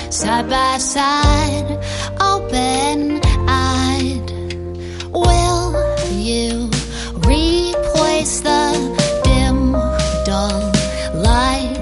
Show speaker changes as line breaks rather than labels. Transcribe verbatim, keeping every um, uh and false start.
side by side, open-eyed. Will you replace the dim, dull light